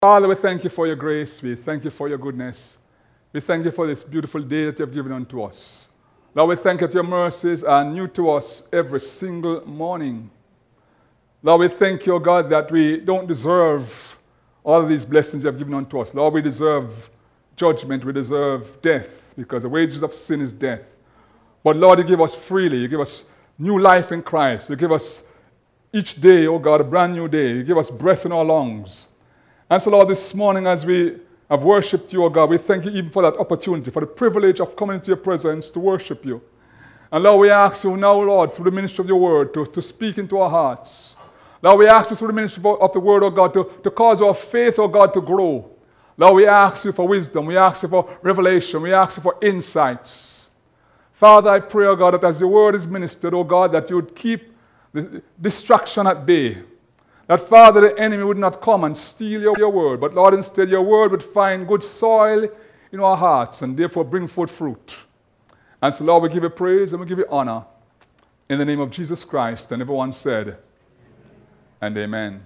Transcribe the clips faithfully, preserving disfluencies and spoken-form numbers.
Father, we thank you for your grace. We thank you for your goodness. We thank you for this beautiful day that you have given unto us. Lord, we thank you that your mercies are new to us every single morning. Lord, we thank you, God, that we don't deserve all of these blessings you have given unto us. Lord, we deserve judgment. We deserve death because the wages of sin is death. But Lord, you give us freely. You give us new life in Christ. You give us each day, oh God, a brand new day. You give us breath in our lungs. And so, Lord, this morning as we have worshipped you, oh God, we thank you even for that opportunity, for the privilege of coming into your presence to worship you. And Lord, we ask you now, Lord, through the ministry of your word, to, to speak into our hearts. Lord, we ask you through the ministry of the word, oh God, to, to cause our faith, oh God, to grow. Lord, we ask you for wisdom. We ask you for revelation. We ask you for insights. Father, I pray, oh God, that as your word is ministered, oh God, that you would keep the distraction at bay. That, Father, the enemy would not come and steal your, your word, but, Lord, instead your word would find good soil in our hearts and therefore bring forth fruit. And so, Lord, we give you praise and we give you honor in the name of Jesus Christ. And everyone said, and amen.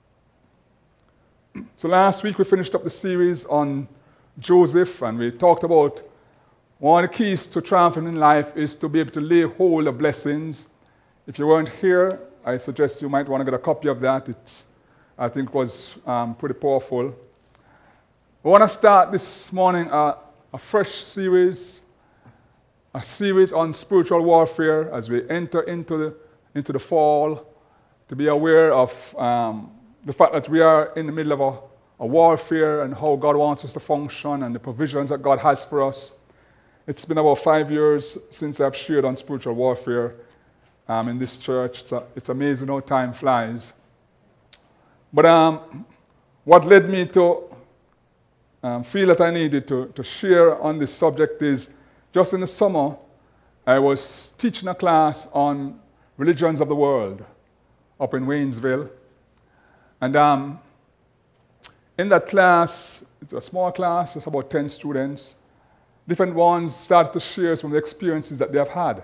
So last week we finished up the series on Joseph, and we talked about one of the keys to triumphing in life is to be able to lay hold of blessings. If you weren't here, I suggest you might want to get a copy of that. It, I think, was um, pretty powerful. We want to start this morning uh, a fresh series, a series on spiritual warfare as we enter into the, into the fall, to be aware of um, the fact that we are in the middle of a, a warfare and how God wants us to function and the provisions that God has for us. It's been about five years since I've shared on spiritual warfare um, in this church. It's, a, it's amazing how time flies. But um, what led me to um, feel that I needed to, to share on this subject is just in the summer, I was teaching a class on religions of the world up in Waynesville. And um, in that class, it's a small class, it's about ten students. Different ones started to share some of the experiences that they have had.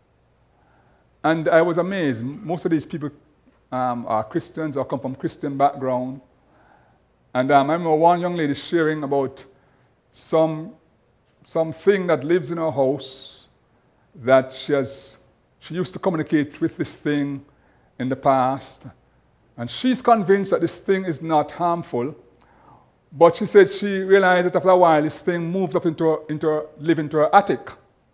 And I was amazed. Most of these people um, are Christians or come from Christian background. And um, I remember one young lady sharing about some something that lives in her house that she has, she used to communicate with this thing in the past. And she's convinced that this thing is not harmful. But she said she realized that after a while, this thing moved up into her, into her, live into her attic.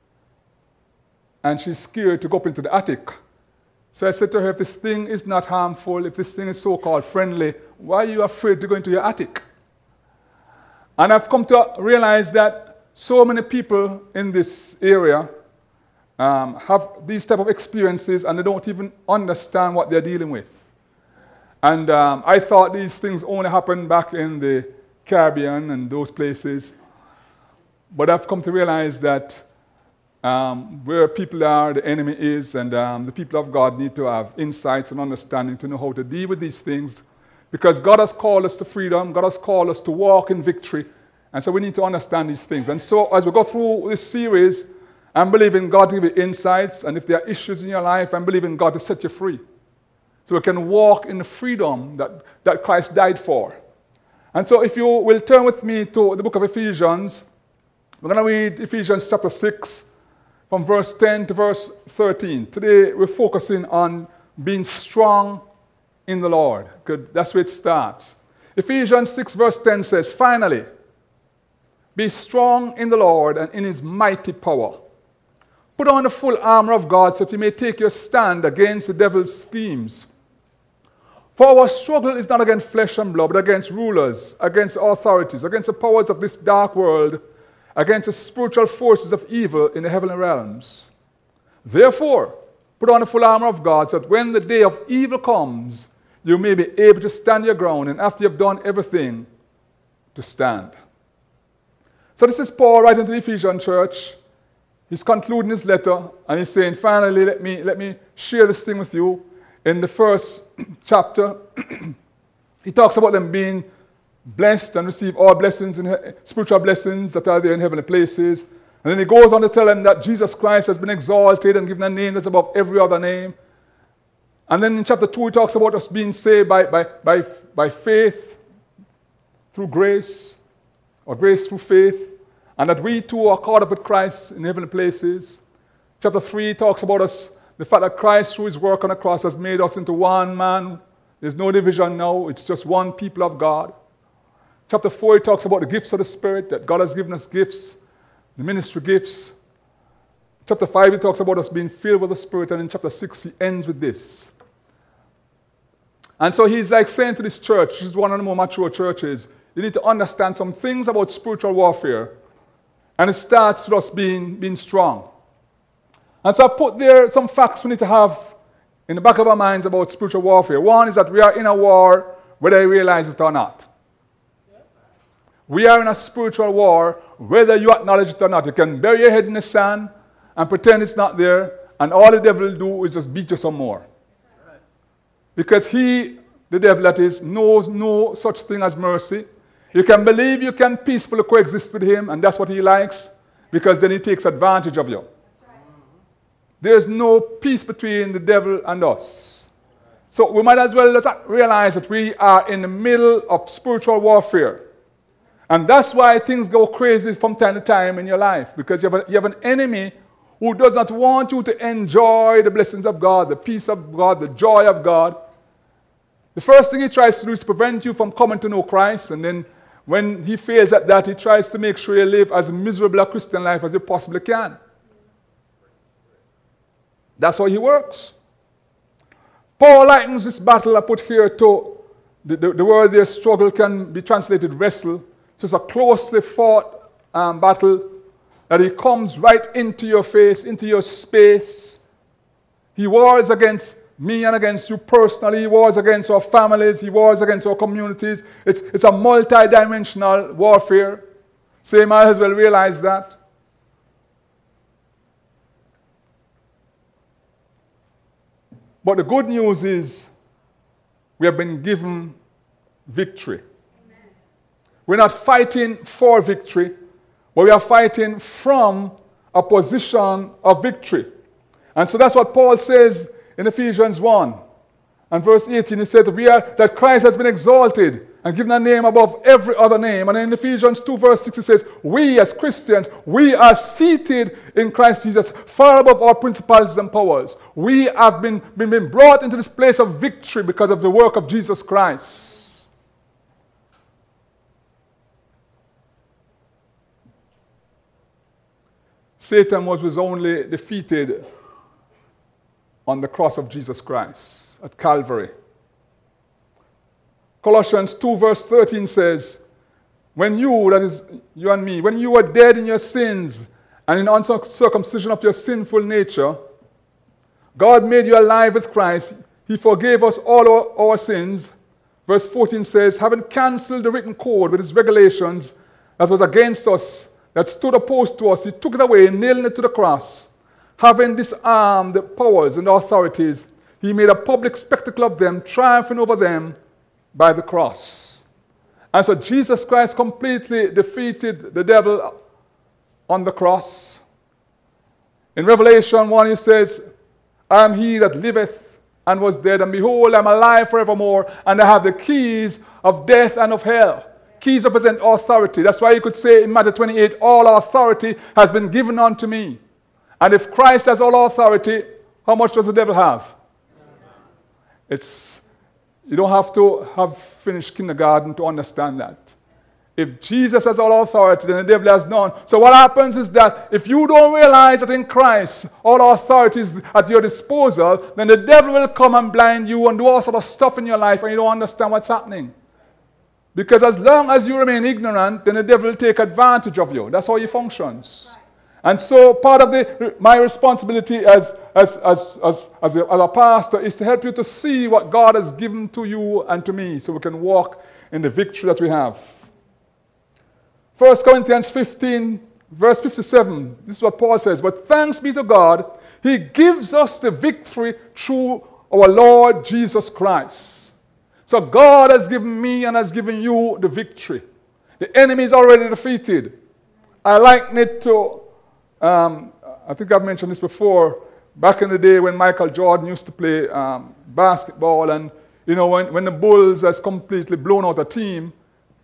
And she's scared to go up into the attic. So I said to her, if this thing is not harmful, if this thing is so-called friendly, why are you afraid to go into your attic? And I've come to realize that so many people in this area um, have these type of experiences and they don't even understand what they're dealing with. And um, I thought these things only happened back in the Caribbean and those places. But I've come to realize that um, where people are, the enemy is, and um, the people of God need to have insights and understanding to know how to deal with these things. Because God has called us to freedom, God has called us to walk in victory, and so we need to understand these things. And so as we go through this series, I'm believing God to give you insights, and if there are issues in your life, I'm believing God to set you free. So we can walk in the freedom that, that Christ died for. And so if you will turn with me to the book of Ephesians, we're going to read Ephesians chapter six, from verse ten to verse thirteen. Today we're focusing on being strong in the Lord. Good. That's where it starts. Ephesians six verse ten says, finally, be strong in the Lord and in his mighty power. Put on the full armor of God so that you may take your stand against the devil's schemes. For our struggle is not against flesh and blood, but against rulers, against authorities, against the powers of this dark world, against the spiritual forces of evil in the heavenly realms. Therefore, put on the full armor of God so that when the day of evil comes, you may be able to stand your ground, and after you've done everything, to stand. So this is Paul writing to the Ephesian church. He's concluding his letter, and he's saying, finally, let me, let me share this thing with you. In the first chapter, he talks about them being blessed and receive all blessings, and spiritual blessings that are there in heavenly places. And then he goes on to tell them that Jesus Christ has been exalted and given a name that's above every other name. And then in chapter two, he talks about us being saved by, by, by, by faith through grace, or grace through faith, and that we too are caught up with Christ in heavenly places. Chapter three talks about us, the fact that Christ through his work on the cross has made us into one man. There's no division now, it's just one people of God. Chapter four, it talks about the gifts of the Spirit, that God has given us gifts, the ministry gifts. Chapter five, it talks about us being filled with the Spirit, and in chapter six, he ends with this. And so he's like saying to this church, which is one of the more mature churches, you need to understand some things about spiritual warfare, and it starts with us being, being strong. And so I put there some facts we need to have in the back of our minds about spiritual warfare. One is that we are in a war whether you realize it or not. We are in a spiritual war whether you acknowledge it or not. You can bury your head in the sand and pretend it's not there, and all the devil will do is just beat you some more. Because he, the devil that is, knows no such thing as mercy. You can believe you can peacefully coexist with him, and that's what he likes, because then he takes advantage of you. There's no peace between the devil and us. So we might as well realize that we are in the middle of spiritual warfare. And that's why things go crazy from time to time in your life, because you have, a, you have an enemy who does not want you to enjoy the blessings of God, the peace of God, the joy of God. The first thing he tries to do is to prevent you from coming to know Christ, and then when he fails at that, he tries to make sure you live as miserable a Christian life as you possibly can. That's how he works. Paul likens this battle I put here to, the, the, the word there, struggle, can be translated wrestle. It's a closely fought um, battle that he comes right into your face, into your space. He wars against me and against you personally. He wars against our families. He wars against our communities. It's, it's a multi-dimensional warfare. So you might as well realize that. But the good news is we have been given victory. Amen. We're not fighting for victory, but we are fighting from a position of victory. And so that's what Paul says in Ephesians one and verse eighteen. He said that, we are, that Christ has been exalted and given a name above every other name. And in Ephesians two verse six it says, we as Christians, we are seated in Christ Jesus far above all principalities and powers. We have been, been, been brought into this place of victory because of the work of Jesus Christ. Satan was, was only defeated on the cross of Jesus Christ at Calvary. Colossians two verse thirteen says, when you, that is you and me, when you were dead in your sins and in uncircumcision of your sinful nature, God made you alive with Christ. He forgave us all our, our sins. Verse fourteen says, having cancelled the written code with its regulations that was against us, that stood opposed to us, he took it away, nailing it to the cross. Having disarmed the powers and authorities, he made a public spectacle of them, triumphing over them by the cross. And so Jesus Christ completely defeated the devil on the cross. In Revelation one, he says, I am he that liveth and was dead, and behold, I am alive forevermore, and I have the keys of death and of hell. Keys represent authority. That's why you could say in Matthew twenty-eight, all authority has been given unto me. And if Christ has all authority, how much does the devil have? It's, you don't have to have finished kindergarten to understand that. If Jesus has all authority, then the devil has none. So what happens is that if you don't realize that in Christ all authority is at your disposal, then the devil will come and blind you and do all sort of stuff in your life, and you don't understand what's happening. Because as long as you remain ignorant, then the devil will take advantage of you. That's how he functions. Right. And so part of the, my responsibility as, as, as, as, as, a, as a pastor is to help you to see what God has given to you and to me, so we can walk in the victory that we have. First Corinthians fifteen, verse fifty-seven, this is what Paul says, but thanks be to God, he gives us the victory through our Lord Jesus Christ. So God has given me and has given you the victory. The enemy is already defeated. I liken it to, um, I think I've mentioned this before, back in the day when Michael Jordan used to play um, basketball, and you know, when, when the Bulls has completely blown out a team,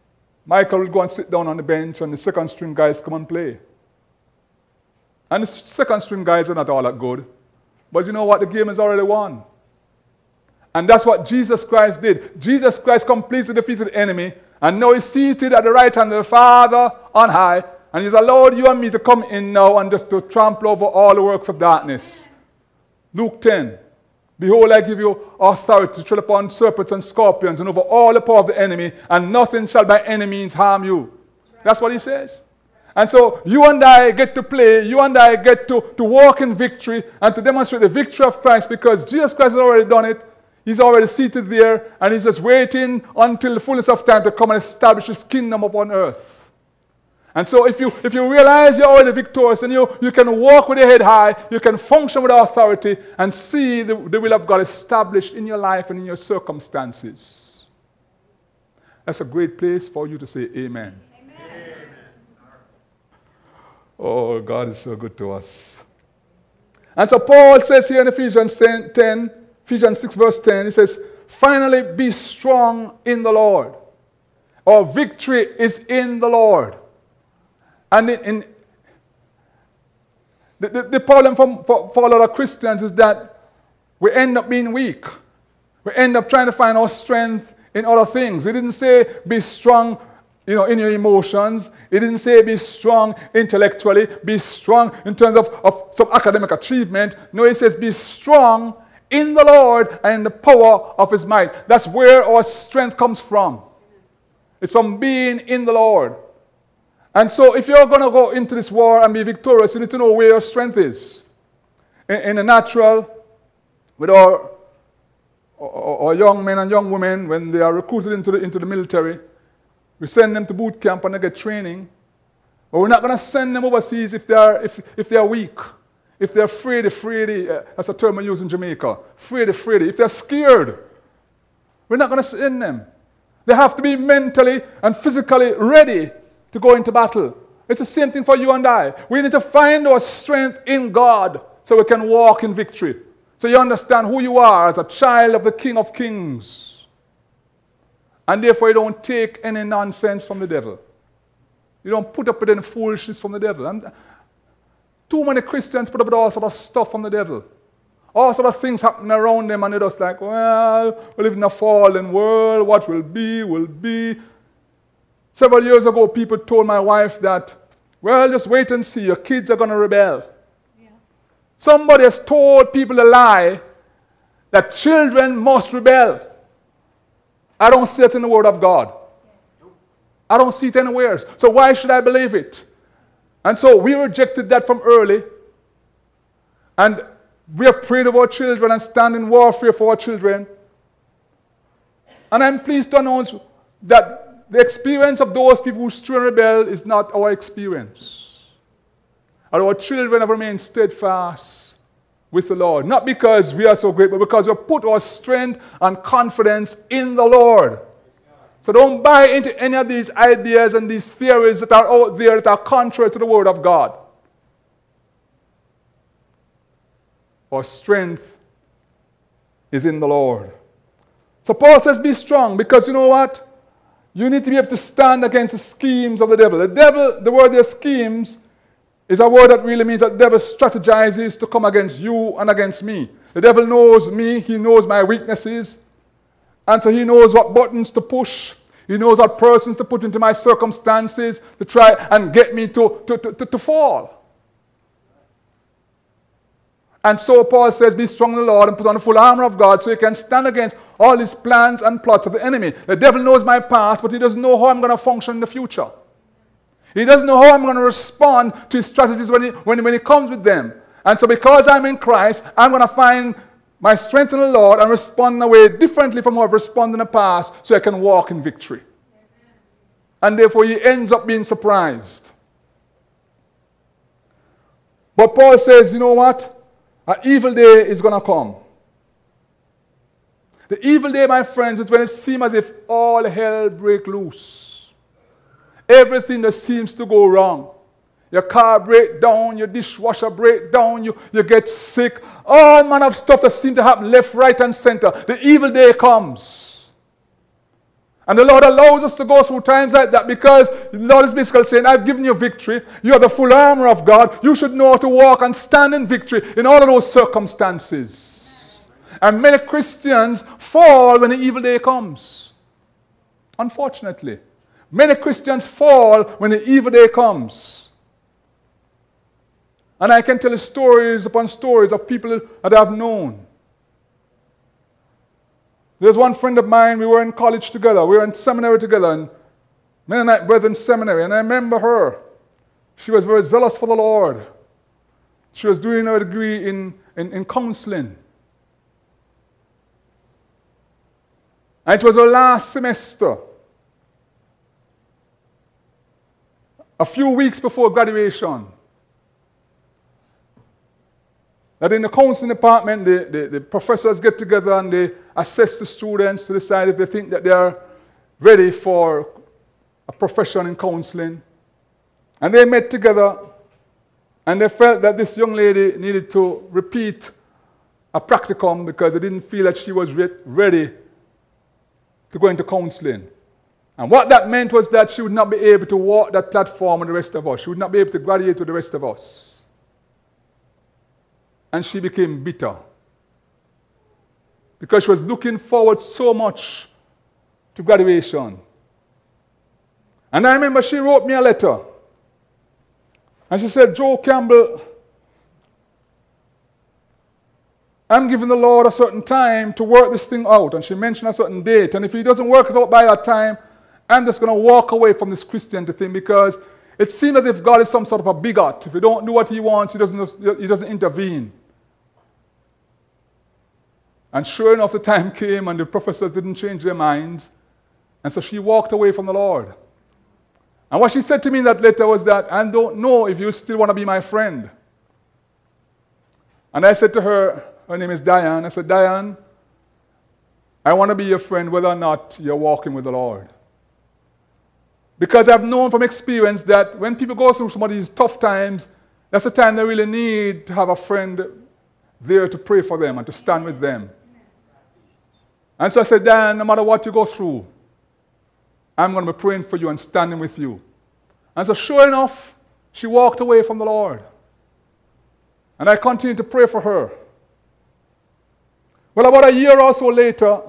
Michael will go and sit down on the bench and the second string guys come and play. And the second string guys are not all that good. But you know what? The game is already won. And that's what Jesus Christ did. Jesus Christ completely defeated the enemy. And now he's seated at the right hand of the Father on high. And he's allowed you and me to come in now and just to trample over all the works of darkness. Luke ten. Behold, I give you authority to tread upon serpents and scorpions and over all the power of the enemy, and nothing shall by any means harm you. That's what he says. And so you and I get to play, you and I get to, to walk in victory and to demonstrate the victory of Christ, because Jesus Christ has already done it. He's already seated there, and he's just waiting until the fullness of time to come and establish his kingdom upon earth. And so if you, if you realize you're already victorious and you, you can walk with your head high, you can function with authority and see the, the will of God established in your life and in your circumstances. That's a great place for you to say amen. Amen. Oh, God is so good to us. And so Paul says here in Ephesians ten, Ephesians six verse ten, he says, finally be strong in the Lord. Our victory is in the Lord. And in, in the, the, the problem for, for, for a lot of Christians is that we end up being weak. We end up trying to find our strength in other things. He didn't say be strong, you know, in your emotions. He didn't say be strong intellectually, be strong in terms of, of some academic achievement. No, he says be strong in the Lord and in the power of his might. That's where our strength comes from. It's from being in the Lord. And so if you're going to go into this war and be victorious, you need to know where your strength is. In, in the natural, with our, our, our young men and young women, when they are recruited into the, into the military, we send them to boot camp and they get training. But we're not going to send them overseas if they are, if, if they are weak. If they're afraid, afraid, uh, that's a term we use in Jamaica. Afraid, afraid. If they're scared, we're not going to send them. They have to be mentally and physically ready to go into battle. It's the same thing for you and I. We need to find our strength in God so we can walk in victory. So you understand who you are as a child of the King of Kings. And therefore you don't take any nonsense from the devil. You don't put up with any foolishness from the devil. And too many Christians put up with all sort of stuff from the devil. All sort of things happen around them and they're just like, well, we live in a fallen world. What will be, will be. Several years ago, people told my wife that, well, just wait and see, your kids are going to rebel. Yeah. Somebody has told people a lie that children must rebel. I don't see it in the Word of God. I don't see it anywhere. So why should I believe it? And so we rejected that from early. And we have prayed over our children and stand in warfare for our children. And I'm pleased to announce that the experience of those people who stray and rebel is not our experience. And our children have remained steadfast with the Lord. Not because we are so great, but because we have put our strength and confidence in the Lord. So don't buy into any of these ideas and these theories that are out there that are contrary to the Word of God. Our strength is in the Lord. So Paul says be strong, because you know what? You need to be able to stand against the schemes of the devil. The devil, the word there, schemes, is a word that really means that the devil strategizes to come against you and against me. The devil knows me. He knows my weaknesses. And so he knows what buttons to push. He knows what persons to put into my circumstances to try and get me to, to, to, to, to fall. And so Paul says, be strong in the Lord and put on the full armor of God so you can stand against all these plans and plots of the enemy. The devil knows my past, but he doesn't know how I'm going to function in the future. He doesn't know how I'm going to respond to his strategies when he, when, when he comes with them. And so because I'm in Christ, I'm going to find my strength in the Lord and respond in a way differently from how I've responded in the past so I can walk in victory. And therefore he ends up being surprised. But Paul says, you know what? An evil day is going to come. The evil day, my friends, is when it seems as if all hell breaks loose. Everything that seems to go wrong. Your car breaks down, your dishwasher breaks down, you, you get sick. All manner of stuff that seems to happen left, right, and center. The evil day comes. And the Lord allows us to go through times like that because the Lord is basically saying, I've given you victory. You have the full armor of God. You should know how to walk and stand in victory in all of those circumstances. And many Christians fall when the evil day comes. Unfortunately. Many Christians fall when the evil day comes. And I can tell you stories upon stories of people that I've known. There's one friend of mine, we were in college together, we were in seminary together, and Mennonite Brethren Seminary, and I remember her. She was very zealous for the Lord. She was doing her degree in, in, in counseling. And it was her last semester. A few weeks before graduation. That in the counseling department, the, the, the professors get together and they assess the students to decide if they think that they are ready for a profession in counseling. And they met together and they felt that this young lady needed to repeat a practicum because they didn't feel that she was re- ready to go into counseling. And what that meant was that she would not be able to walk that platform with the rest of us. She would not be able to graduate with the rest of us. And she became bitter. Because she was looking forward so much to graduation. And I remember she wrote me a letter. And she said, Joe Campbell, I'm giving the Lord a certain time to work this thing out. And she mentioned a certain date. And if he doesn't work it out by that time, I'm just going to walk away from this Christianity thing because it seems as if God is some sort of a bigot. If you don't do what he wants, he doesn't, he doesn't intervene. And sure enough, the time came and the professors didn't change their minds. And so she walked away from the Lord. And what she said to me in that letter was that, I don't know if you still want to be my friend. And I said to her, her name is Diane, I said, Diane, I want to be your friend whether or not you're walking with the Lord. Because I've known from experience that when people go through some of these tough times, that's the time they really need to have a friend there to pray for them and to stand with them. And so I said, Dan, no matter what you go through, I'm going to be praying for you and standing with you. And so sure enough, she walked away from the Lord. And I continued to pray for her. Well, about a year or so later,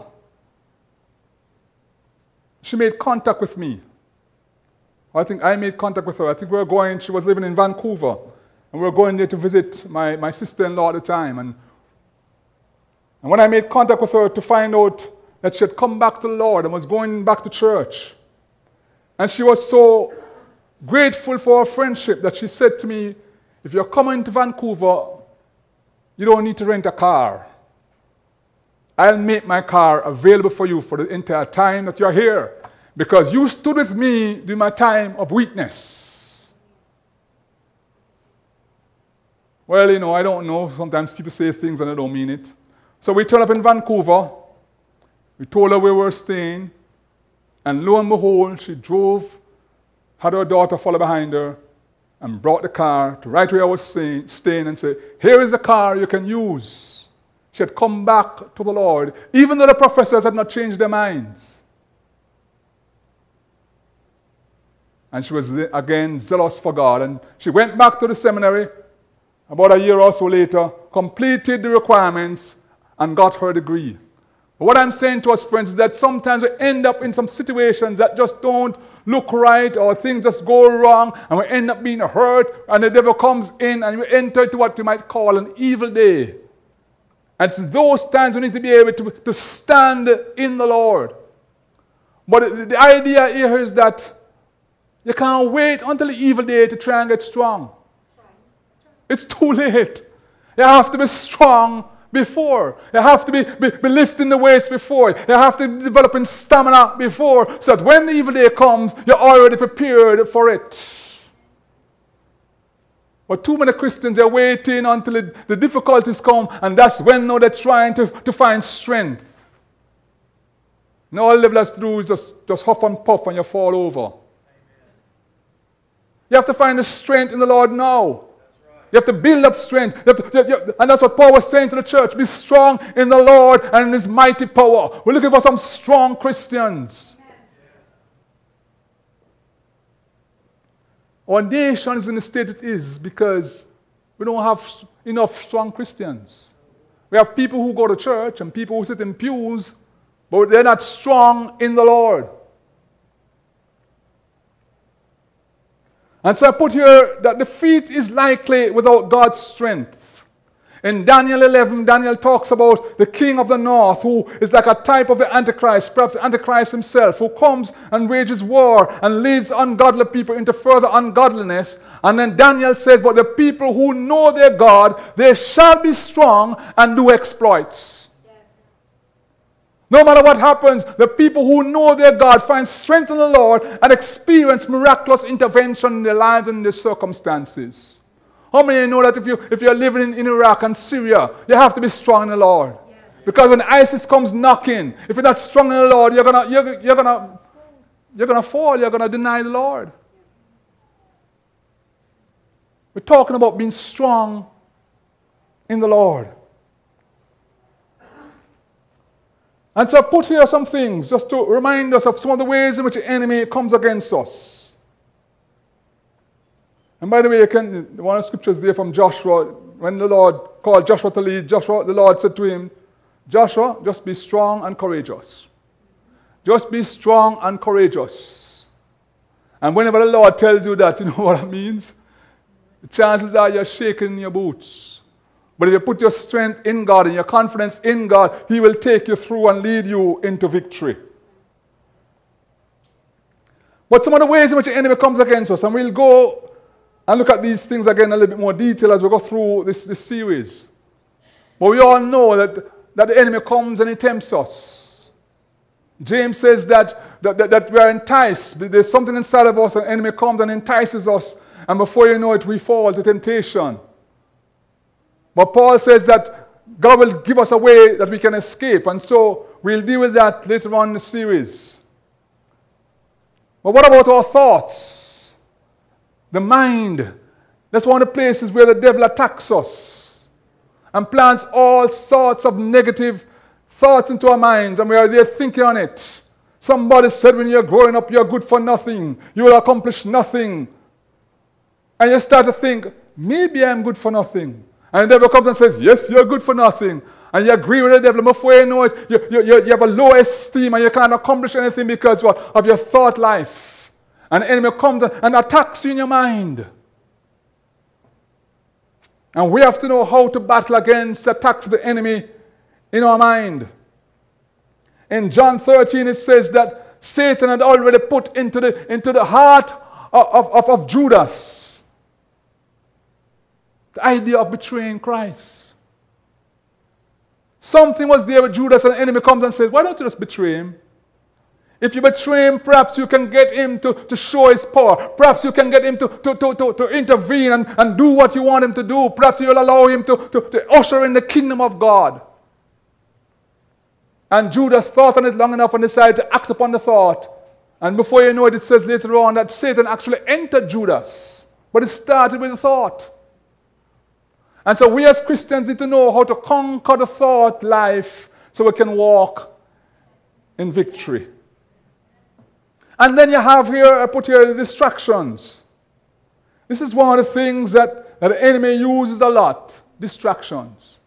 she made contact with me. I think I made contact with her. I think we were going, she was living in Vancouver. And we were going there to visit my, my sister-in-law at the time. And, and when I made contact with her to find out that she had come back to the Lord and was going back to church. And she was so grateful for our friendship that she said to me, if you're coming to Vancouver, you don't need to rent a car. I'll make my car available for you for the entire time that you're here. Because you stood with me during my time of weakness. Well, you know, I don't know. Sometimes people say things and I don't mean it. So we turned up in Vancouver. We told her where we were staying. And lo and behold, she drove, had her daughter follow behind her, and brought the car to right where I was staying, staying and said, here is the car you can use. She had come back to the Lord, even though the professors had not changed their minds. And she was, again, zealous for God. And she went back to the seminary about a year or so later, completed the requirements, and got her degree. But what I'm saying to us, friends, is that sometimes we end up in some situations that just don't look right, or things just go wrong, and we end up being hurt, and the devil comes in, and we enter into what you might call an evil day. And it's those times we need to be able to, to stand in the Lord. But the, the idea here is that you can't wait until the evil day to try and get strong. It's too late. You have to be strong before. You have to be, be, be lifting the weights before. You have to be developing stamina before, so that when the evil day comes, you're already prepared for it. But too many Christians are waiting until it, the difficulties come, and that's when now they're trying to, to find strength. Now all they've got to do is just, just huff and puff and you fall over. You have to find the strength in the Lord now. You have to build up strength. You have to, you have, and that's what Paul was saying to the church. Be strong in the Lord and in his mighty power. We're looking for some strong Christians. Our nation is in the state it is because we don't have enough strong Christians. We have people who go to church and people who sit in pews, but they're not strong in the Lord. And so I put here that defeat is likely without God's strength. In Daniel eleven, Daniel talks about the king of the north who is like a type of the Antichrist, perhaps the Antichrist himself, who comes and wages war and leads ungodly people into further ungodliness. And then Daniel says, but the people who know their God, they shall be strong and do exploits. No matter what happens, the people who know their God find strength in the Lord and experience miraculous intervention in their lives and in their circumstances. How many of you know that if, you, if you're living in, in Iraq and Syria, you have to be strong in the Lord? Yes. Because when ISIS comes knocking, if you're not strong in the Lord, you're going you're, you're gonna, you're gonna fall, you're going to deny the Lord. We're talking about being strong in the Lord. And so I put here some things just to remind us of some of the ways in which the enemy comes against us. And by the way, you can, one of the scriptures there from Joshua, when the Lord called Joshua to lead, Joshua, the Lord said to him, Joshua, just be strong and courageous. Just be strong and courageous. And whenever the Lord tells you that, you know what it means? The chances are you're shaking in your boots. But if you put your strength in God and your confidence in God, He will take you through and lead you into victory. But some of the ways in which the enemy comes against us, and we'll go and look at these things again in a little bit more detail as we go through this, this series. But we all know that, that the enemy comes and he tempts us. James says that, that, that, that we are enticed. There's something inside of us, and the enemy comes and entices us, and before you know it, we fall to temptation. But Paul says that God will give us a way that we can escape, and so we'll deal with that later on in the series. But what about our thoughts? The mind. That's one of the places where the devil attacks us and plants all sorts of negative thoughts into our minds, and we are there thinking on it. Somebody said when you're growing up, you're good for nothing. You will accomplish nothing. And you start to think, maybe I'm good for nothing. And the devil comes and says, yes, you're good for nothing. And you agree with the devil. Before you know it, you, you, you have a low esteem and you can't accomplish anything because what? Of your thought life. And the enemy comes and attacks you in your mind. And we have to know how to battle against the attacks of the enemy in our mind. In John thirteen, it says that Satan had already put into the, into the heart of, of, of Judas the idea of betraying Christ. Something was there with Judas, and the enemy comes and says, why don't you just betray him? If you betray him, perhaps you can get him to, to show his power. Perhaps you can get him to, to, to, to, to intervene and, and do what you want him to do. Perhaps you'll allow him to, to, to usher in the kingdom of God. And Judas thought on it long enough and decided to act upon the thought. And before you know it, it says later on that Satan actually entered Judas. But it started with a thought. And so we as Christians need to know how to conquer the thought life so we can walk in victory. And then you have here, I put here the distractions. This is one of the things that, that the enemy uses a lot. Distractions.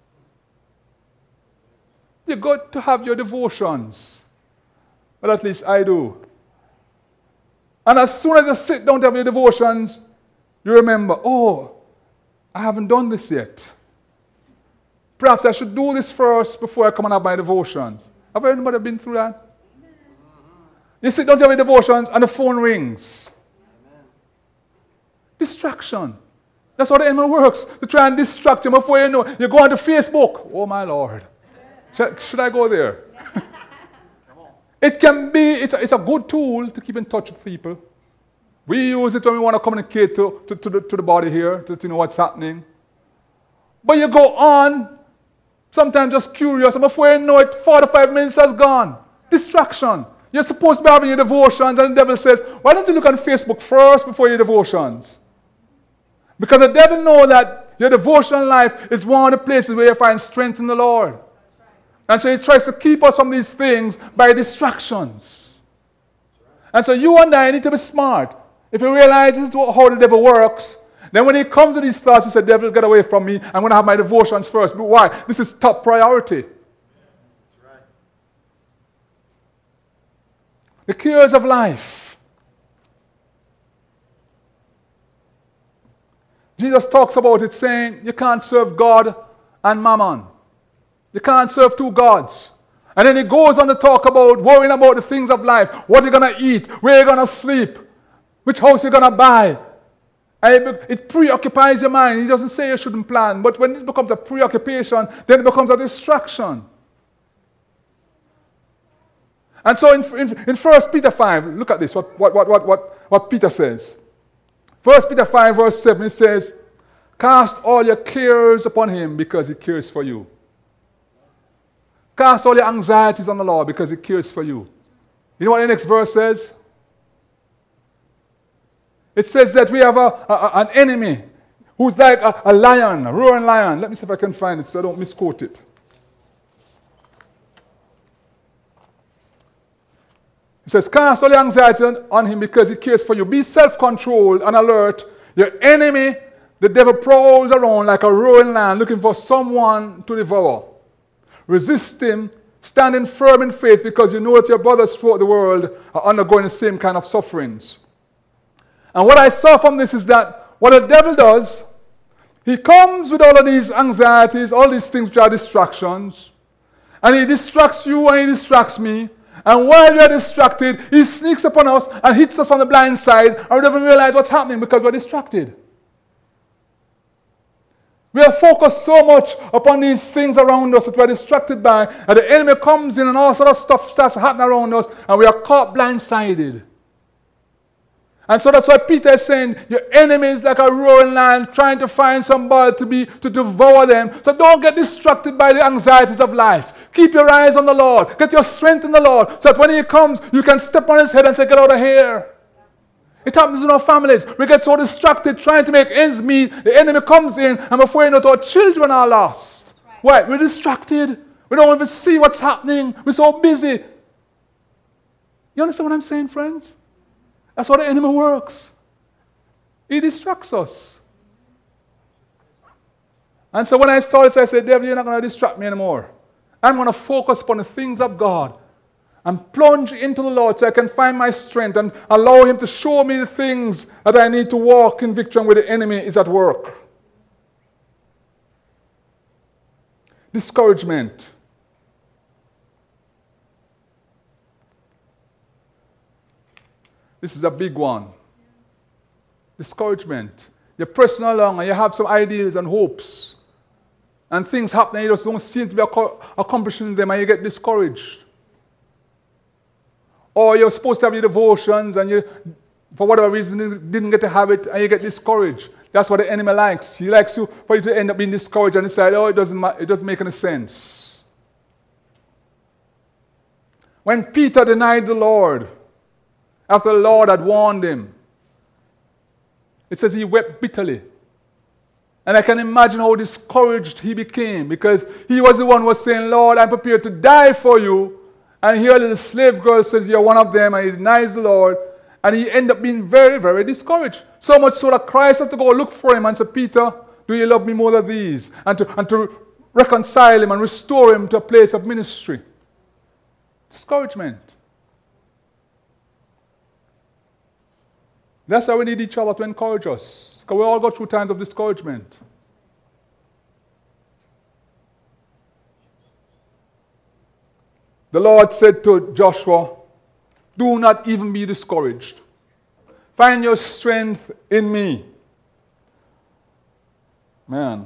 You got to have your devotions. Well, at least I do. And as soon as you sit down to have your devotions, you remember, oh, I haven't done this yet. Perhaps I should do this first before I come and have my devotions. Have anybody been through that? You sit down to have your devotions and the phone rings. Amen. Distraction. That's how the enemy works. To try and distract you before you know. You go onto Facebook. Oh my Lord. Should, should I go there? It can be, it's a, it's a good tool to keep in touch with people. We use it when we want to communicate to, to, to, the, to the body here, to, to know what's happening. But you go on, sometimes just curious, and before you know it, forty-five minutes has gone. Distraction. You're supposed to be having your devotions, and the devil says, why don't you look on Facebook first before your devotions? Because the devil knows that your devotional life is one of the places where you find strength in the Lord. And so he tries to keep us from these things by distractions. And so you and I need to be smart. if he realizes how the devil works, then when he comes to these thoughts, he says, devil, get away from me. I'm going to have my devotions first. But why? This is top priority. The cares of life. Jesus talks about it saying, you can't serve God and mammon. You can't serve two gods. And then he goes on to talk about worrying about the things of life. What you're going to eat, where you're going to sleep, which house you're going to buy. And it, it preoccupies your mind. He doesn't say you shouldn't plan. But when this becomes a preoccupation, then it becomes a distraction. And so in, in, in First Peter five, look at this, what, what, what, what, what Peter says. First Peter five verse seven, it says, cast all your cares upon him because he cares for you. Cast all your anxieties on the Lord because he cares for you. You know what the next verse says? It says that we have a, a, an enemy who's like a, a lion, a roaring lion. Let me see if I can find it so I don't misquote it. It says, cast all your anxiety on, on him because he cares for you. Be self-controlled and alert. Your enemy, the devil, prowls around like a roaring lion looking for someone to devour. Resist him, standing firm in faith because you know that your brothers throughout the world are undergoing the same kind of sufferings. And what I saw from this is that what the devil does, he comes with all of these anxieties, all these things which are distractions, and he distracts you and he distracts me. And while we are distracted, he sneaks upon us and hits us on the blind side, and we don't even realize what's happening because we're distracted. We are focused so much upon these things around us that we're distracted by, and the enemy comes in and all sort of stuff starts happening around us, and we are caught blindsided. And so that's why Peter is saying, your enemy is like a roaring lion trying to find somebody to be to devour them. So don't get distracted by the anxieties of life. Keep your eyes on the Lord. Get your strength in the Lord, so that when he comes, you can step on his head and say, get out of here. It happens in our families. We get so distracted trying to make ends meet. The enemy comes in, and before you know it, our children are lost. Why? We're distracted. We don't even see what's happening. We're so busy. You understand what I'm saying, friends? That's how the enemy works. He distracts us. And so when I started, I said, devil, you're not going to distract me anymore. I'm going to focus upon the things of God and plunge into the Lord so I can find my strength and allow him to show me the things that I need to walk in victory where the enemy is at work. Discouragement. This is a big one. Discouragement. You're pressing along and you have some ideas and hopes. And things happen and you just don't seem to be accomplishing them and you get discouraged. Or you're supposed to have your devotions and you, for whatever reason, didn't get to have it and you get discouraged. That's what the enemy likes. He likes you for you to end up being discouraged and decide, oh, it doesn't, it doesn't make any sense. When Peter denied the Lord, after the Lord had warned him, it says he wept bitterly. And I can imagine how discouraged he became because he was the one who was saying, Lord, I'm prepared to die for you. And here a little slave girl says, you're one of them, and he denies the Lord. And he ended up being very, very discouraged. So much so that Christ had to go look for him and say, Peter, do you love me more than these? And to, and to reconcile him and restore him to a place of ministry. Discouragement. That's why we need each other to encourage us. Because we all go through times of discouragement. The Lord said to Joshua, do not even be discouraged. Find your strength in me. Man.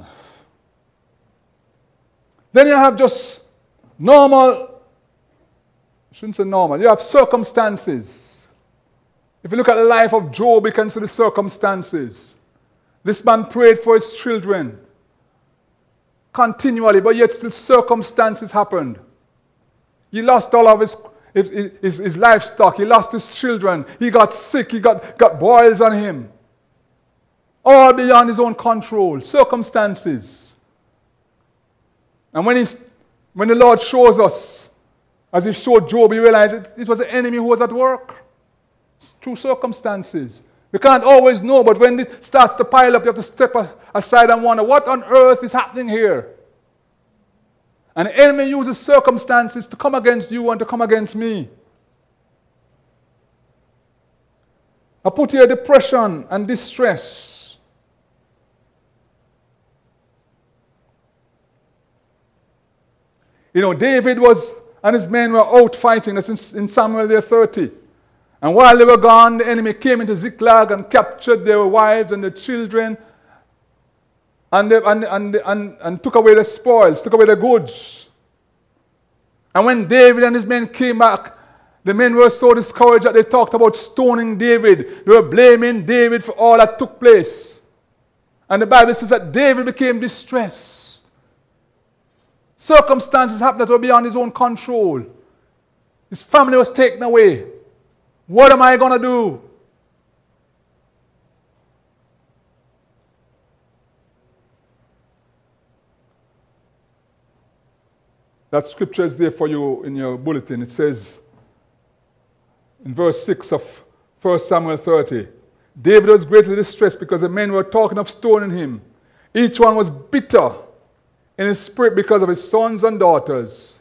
Then you have just normal, I shouldn't say normal, you have circumstances. If you look at the life of Job, you can see the circumstances. This man prayed for his children continually, but yet still circumstances happened. He lost all of his, his, his, his livestock. He lost his children. He got sick. He got, got boils on him. All beyond his own control. Circumstances. And when, he's, when the Lord shows us, as he showed Job, he realized it, it was the enemy who was at work. Through circumstances. We can't always know, but when it starts to pile up, you have to step aside and wonder, what on earth is happening here? And the enemy uses circumstances to come against you and to come against me. I put here depression and distress. You know, David was and his men were out fighting. That's in, in Samuel there thirty. And while they were gone, the enemy came into Ziklag and captured their wives and their children and, they, and, and, and, and took away the spoils, took away the goods. And when David and his men came back, the men were so discouraged that they talked about stoning David. They were blaming David for all that took place. And the Bible says that David became distressed. Circumstances happened that were beyond his own control. His family was taken away. What am I going to do? That scripture is there for you in your bulletin. It says in verse six of First Samuel thirty, David was greatly distressed because the men were talking of stoning him. Each one was bitter in his spirit because of his sons and daughters.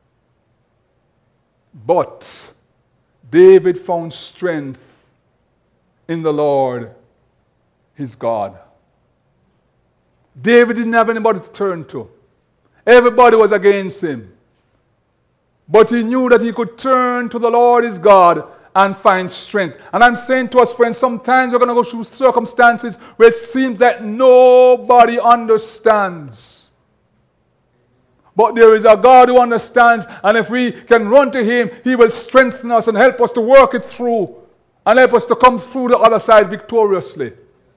But David found strength in the Lord, his God. David didn't have anybody to turn to. Everybody was against him. But he knew that he could turn to the Lord, his God, and find strength. And I'm saying to us, friends, sometimes we're going to go through circumstances where it seems that nobody understands. But there is a God who understands, and if we can run to him, he will strengthen us and help us to work it through and help us to come through the other side victoriously.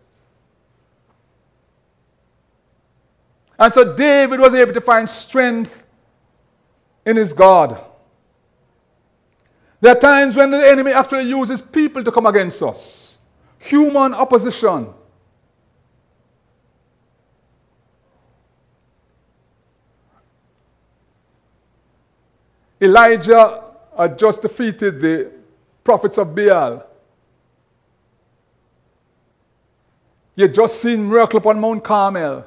And so David was able to find strength in his God. There are times when the enemy actually uses people to come against us. Human opposition. Elijah had just defeated the prophets of Baal. He had just seen miracle upon Mount Carmel.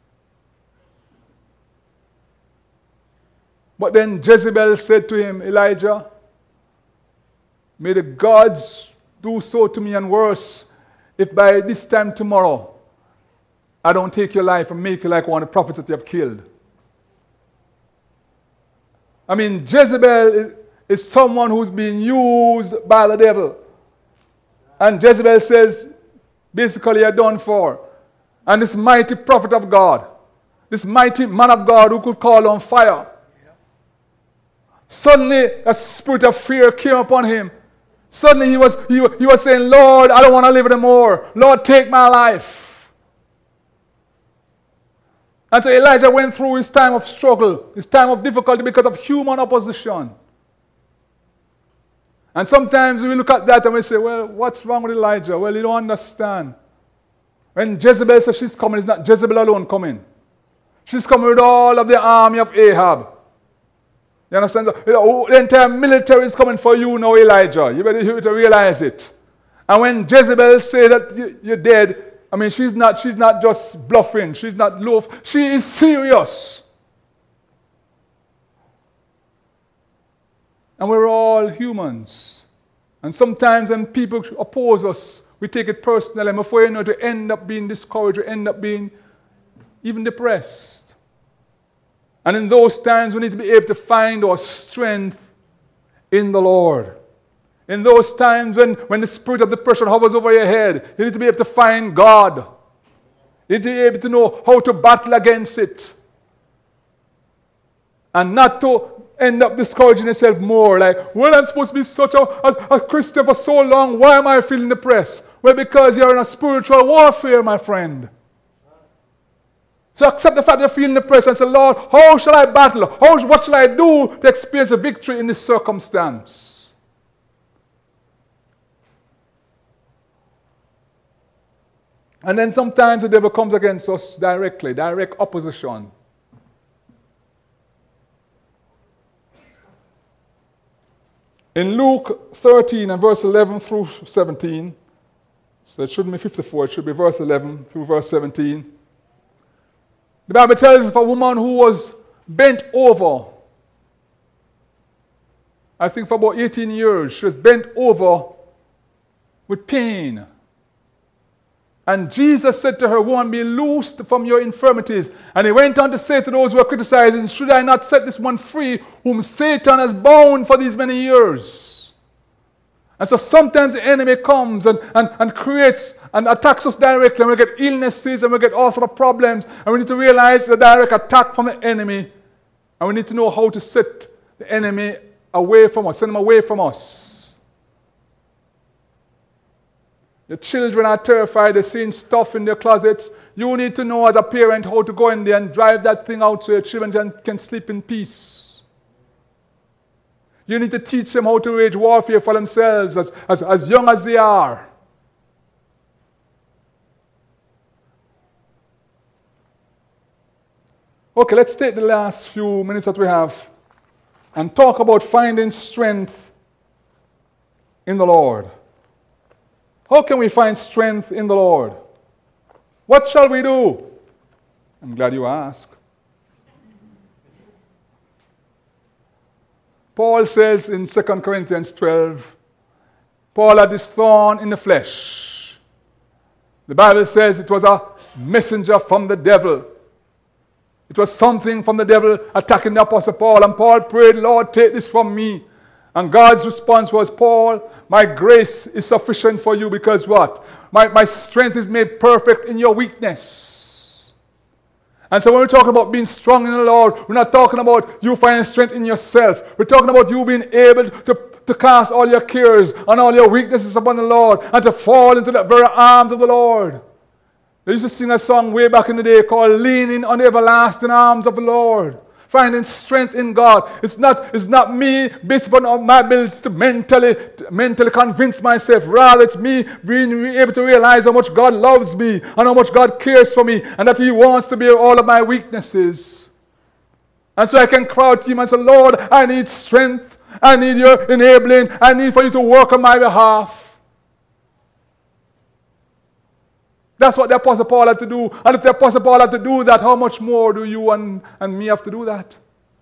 But then Jezebel said to him, Elijah, may the gods do so to me and worse if by this time tomorrow I don't take your life and make you like one of the prophets that you have killed. I mean, Jezebel is someone who's being used by the devil. And Jezebel says, basically, you're done for. And this mighty prophet of God, this mighty man of God who could call on fire, suddenly a spirit of fear came upon him. Suddenly he was, he, he was saying, Lord, I don't want to live anymore. Lord, take my life. And so Elijah went through his time of struggle, his time of difficulty because of human opposition. And sometimes we look at that and we say, well, what's wrong with Elijah? Well, you don't understand. When Jezebel says she's coming, it's not Jezebel alone coming. She's coming with all of the army of Ahab. You understand? So, the entire military is coming for you now, Elijah. You better, you better realize it. And when Jezebel says that you're dead, I mean, she's not, she's not just bluffing. She's not loaf. She is serious. And we're all humans. And sometimes when people oppose us, we take it personally. And before you know it, we end up being discouraged. We end up being even depressed. And in those times, we need to be able to find our strength in the Lord. In those times when, when the spirit of depression hovers over your head, you need to be able to find God. You need to be able to know how to battle against it. And not to end up discouraging yourself more. Like, well, I'm supposed to be such a, a, a Christian for so long. Why am I feeling depressed? Well, because you're in a spiritual warfare, my friend. So accept the fact that you're feeling depressed and say, Lord, how shall I battle? How, what shall I do to experience a victory in this circumstance? And then sometimes the devil comes against us directly, direct opposition. In Luke thirteen and verse eleven through seventeen, So it shouldn't be fifty-four, it should be verse eleven through verse seventeen. The Bible tells us of a woman who was bent over. I think for about eighteen years, she was bent over with pain. And Jesus said to her, "Woman, be loosed from your infirmities." And he went on to say to those who were criticizing, "Should I not set this one free whom Satan has bound for these many years?" And so sometimes the enemy comes and, and, and creates and attacks us directly, and we get illnesses and we get all sorts of problems. And we need to realize the direct attack from the enemy. And we need to know how to set the enemy away from us, send him away from us. The children are terrified, they're seeing stuff in their closets. You need to know as a parent how to go in there and drive that thing out so your children can, can sleep in peace. You need to teach them how to wage warfare for themselves as, as, as young as they are. Okay, let's take the last few minutes that we have and talk about finding strength in the Lord. How can we find strength in the Lord? What shall we do? I'm glad you asked. Paul says in Second Corinthians twelve, Paul had this thorn in the flesh. The Bible says it was a messenger from the devil. It was something from the devil attacking the Apostle Paul. And Paul prayed, "Lord, take this from me." And God's response was, "Paul, my grace is sufficient for you because what? My, my strength is made perfect in your weakness." And so when we talk about being strong in the Lord, we're not talking about you finding strength in yourself. We're talking about you being able to, to cast all your cares and all your weaknesses upon the Lord and to fall into the very arms of the Lord. They used to sing a song way back in the day called "Leaning on the Everlasting Arms of the Lord." Finding strength in God. It's not, it's not me based upon my ability to mentally, to mentally convince myself. Rather, it's me being able to realize how much God loves me and how much God cares for me and that He wants to bear all of my weaknesses. And so I can cry out to Him and say, "Lord, I need strength. I need your enabling. I need for you to work on my behalf." That's what the Apostle Paul had to do. And if the Apostle Paul had to do that, how much more do you and, and me have to do that?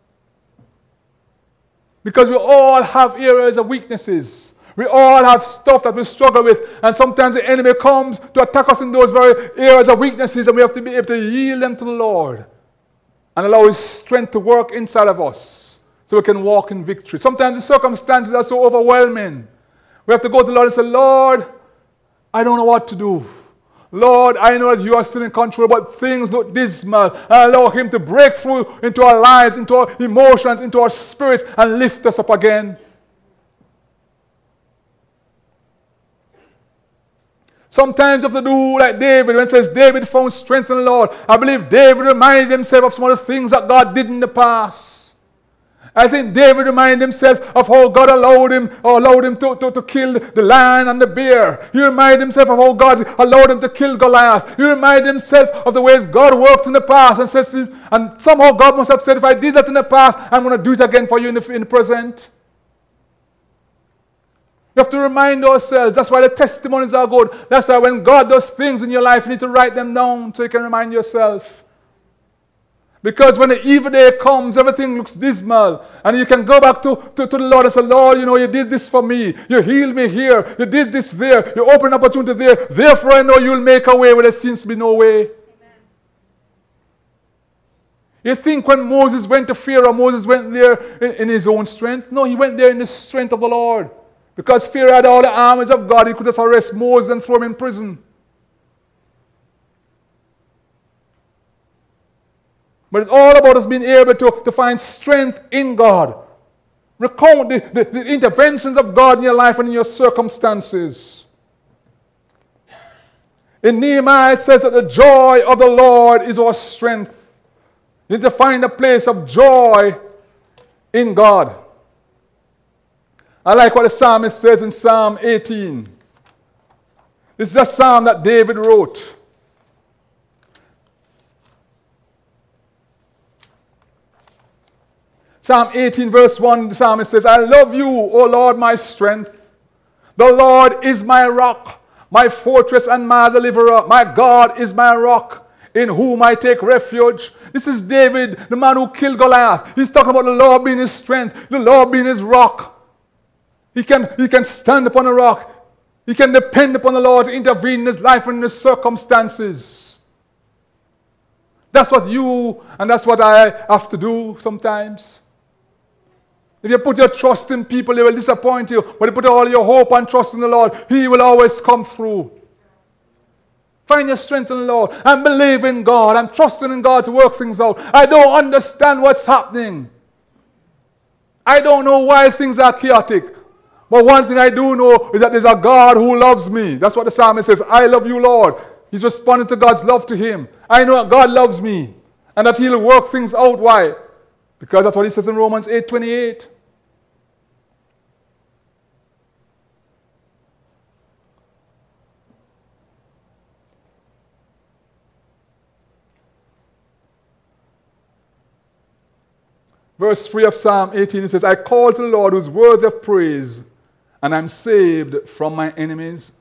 Because we all have areas of weaknesses. We all have stuff that we struggle with. And sometimes the enemy comes to attack us in those very areas of weaknesses, and we have to be able to yield them to the Lord and allow His strength to work inside of us so we can walk in victory. Sometimes the circumstances are so overwhelming. We have to go to the Lord and say, "Lord, I don't know what to do. Lord, I know that you are still in control, but things look dismal." And allow Him to break through into our lives, into our emotions, into our spirit, and lift us up again. Sometimes you have to do like David, when it says David found strength in the Lord. I believe David reminded himself of some of the things that God did in the past. I think David reminded himself of how God allowed him or allowed him to, to, to kill the lion and the bear. He reminded himself of how God allowed him to kill Goliath. He reminded himself of the ways God worked in the past, and says, and somehow God must have said, "If I did that in the past, I'm going to do it again for you in the, in the present." You have to remind ourselves. That's why the testimonies are good. That's why when God does things in your life, you need to write them down so you can remind yourself. Because when the evil day comes, everything looks dismal. And you can go back to, to, to the Lord and say, "Lord, you know, you did this for me. You healed me here. You did this there. You opened an opportunity there. Therefore, I know you'll make a way where there seems to be no way." Amen. You think when Moses went to Pharaoh, Moses went there in, in his own strength? No, he went there in the strength of the Lord. Because Pharaoh had all the armies of God, he could just arrest Moses and throw him in prison. But it's all about us being able to, to find strength in God. Recount the, the, the interventions of God in your life and in your circumstances. In Nehemiah it says that the joy of the Lord is our strength. You need to find a place of joy in God. I like what the psalmist says in Psalm eighteen. This is a psalm that David wrote. Psalm eighteen verse one, the psalmist says, "I love you, O Lord, my strength. The Lord is my rock, my fortress and my deliverer. My God is my rock, in whom I take refuge. This is David, the man who killed Goliath. He's talking about the Lord being his strength, the Lord being his rock. He can, he can stand upon a rock. He can depend upon the Lord to intervene in his life and in his circumstances. That's what you and that's what I have to do sometimes. If you put your trust in people, they will disappoint you. But you put all your hope and trust in the Lord, he will always come through. Find your strength in the Lord and believe in God. I'm trusting in God to work things out. I don't understand what's happening. I don't know why things are chaotic. But one thing I do know is that there's a God who loves me. That's what the psalmist says. I love you, Lord. He's responding to God's love to him. I know that God loves me and that he'll work things out. Why? Because that's what he says in Romans eight twenty-eight. Verse three of Psalm eighteen, it says, I call to the Lord who's worthy of praise, and I'm saved from my enemies.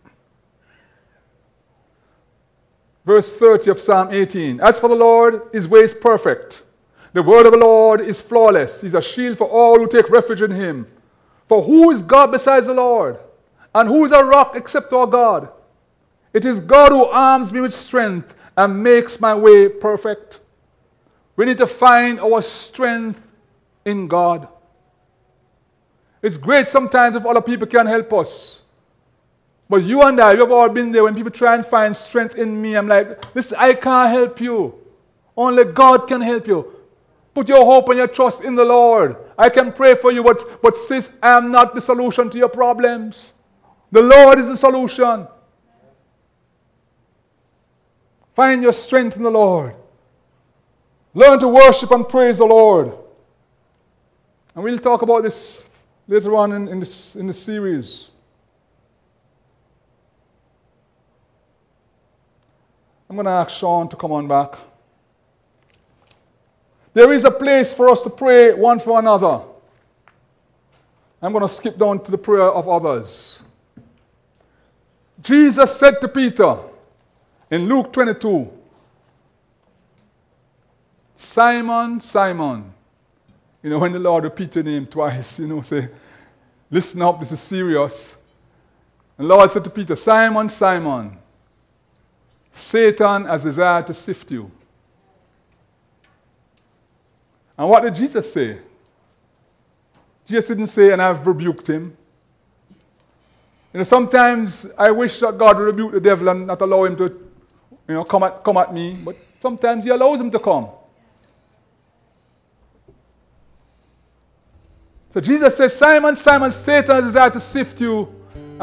Verse thirty of Psalm eighteen, as for the Lord, his way is perfect. The word of the Lord is flawless. He's a shield for all who take refuge in him. For who is God besides the Lord? And who is a rock except our God? It is God who arms me with strength and makes my way perfect. We need to find our strength in God. It's great sometimes if other people can help us. But you and I, we've all been there when people try and find strength in me. I'm like, listen, I can't help you. Only God can help you. Put your hope and your trust in the Lord. I can pray for you, but, but sis, I am not the solution to your problems. The Lord is the solution. Find your strength in the Lord. Learn to worship and praise the Lord. And we'll talk about this later on in, in, this, in the series. I'm going to ask Sean to come on back. There is a place for us to pray one for another. I'm going to skip down to the prayer of others. Jesus said to Peter in Luke twenty-two, Simon, Simon. You know, when the Lord repeats your name twice, you know, say, listen up, this is serious. And the Lord said to Peter, Simon, Simon, Satan has desired to sift you. And what did Jesus say? Jesus didn't say, and I've rebuked him. You know, sometimes I wish that God would rebuke the devil and not allow him to, you know, come at, come at me. But sometimes he allows him to come. So Jesus says, Simon, Simon, Satan has desired to sift you